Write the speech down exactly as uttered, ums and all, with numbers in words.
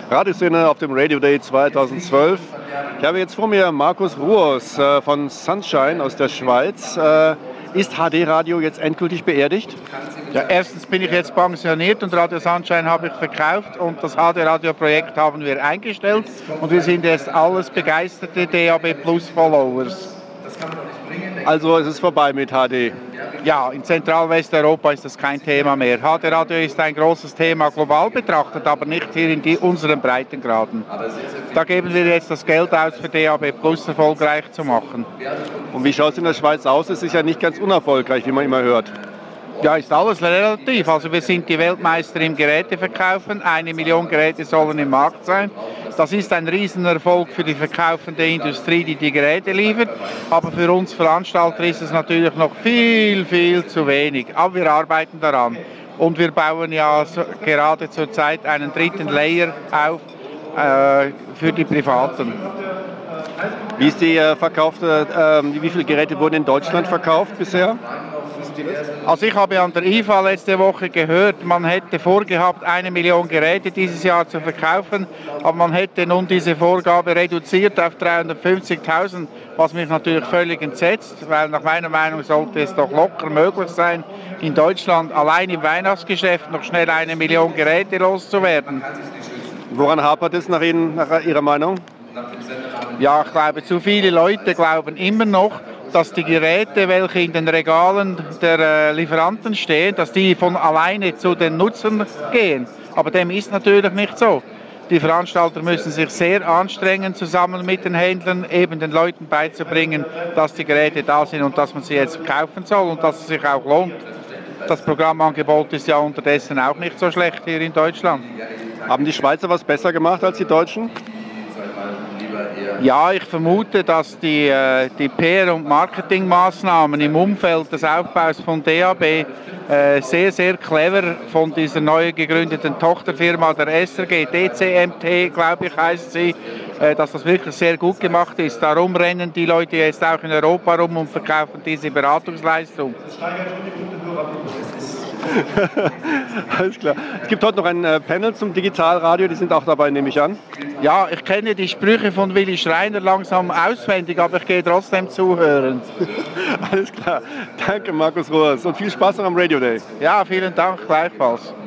Radioszene auf dem Radio Day zweitausendzwölf. Ich habe jetzt vor mir Markus Ruos äh, von Sunshine aus der Schweiz. Äh, ist H D-Radio jetzt endgültig beerdigt? Ja, erstens bin ich jetzt pensioniert und Radio Sunshine habe ich verkauft und das H D-Radio-Projekt haben wir eingestellt und wir sind jetzt alles begeisterte D A B Plus Followers. Also es ist vorbei mit H D? Ja, in Zentralwesteuropa ist das kein Thema mehr. H D-Radio ist ein großes Thema global betrachtet, aber nicht hier in die, unseren Breitengraden. Da geben wir jetzt das Geld aus, für D A B Plus erfolgreich zu machen. Und wie schaut es in der Schweiz aus? Es ist ja nicht ganz unerfolgreich, wie man immer hört. Ja, ist alles relativ. Also wir sind die Weltmeister im Geräteverkaufen. Eine Million Geräte sollen im Markt sein. Das ist ein Riesenerfolg für die verkaufende Industrie, die die Geräte liefert. Aber für uns Veranstalter ist es natürlich noch viel, viel zu wenig. Aber wir arbeiten daran. Und wir bauen ja so, gerade zurzeit einen dritten Layer auf äh, für die Privaten. Wie ist die äh, verkaufte, äh, wie viele Geräte wurden in Deutschland verkauft bisher? Also ich habe an der I F A letzte Woche gehört, man hätte vorgehabt, eine Million Geräte dieses Jahr zu verkaufen, aber man hätte nun diese Vorgabe reduziert auf dreihundertfünfzigtausend, was mich natürlich völlig entsetzt, weil nach meiner Meinung sollte es doch locker möglich sein, in Deutschland allein im Weihnachtsgeschäft noch schnell eine Million Geräte loszuwerden. Woran hapert es nach Ihnen, nach Ihrer Meinung? Ja, ich glaube, zu viele Leute glauben immer noch, dass die Geräte, welche in den Regalen der äh, Lieferanten stehen, dass die von alleine zu den Nutzern gehen. Aber dem ist natürlich nicht so. Die Veranstalter müssen sich sehr anstrengen, zusammen mit den Händlern eben den Leuten beizubringen, dass die Geräte da sind und dass man sie jetzt kaufen soll und dass es sich auch lohnt. Das Programmangebot ist ja unterdessen auch nicht so schlecht hier in Deutschland. Haben die Schweizer was besser gemacht als die Deutschen? Ja, ich vermute, dass die, die P R- und Marketingmaßnahmen im Umfeld des Aufbaus von D A B äh, sehr, sehr clever von dieser neu gegründeten Tochterfirma der S R G, D C M T, glaube ich, heißt sie, äh, dass das wirklich sehr gut gemacht ist. Darum rennen die Leute jetzt auch in Europa rum und verkaufen diese Beratungsleistung. Alles klar. Es gibt heute noch ein äh, Panel zum Digitalradio, die sind auch dabei, nehme ich an. Ja, ich kenne die Sprüche von Willi Schreiner langsam auswendig, aber ich gehe trotzdem zuhören. Alles klar. Danke, Markus Ruos, und viel Spaß noch am Radio Day. Ja, vielen Dank, gleichfalls.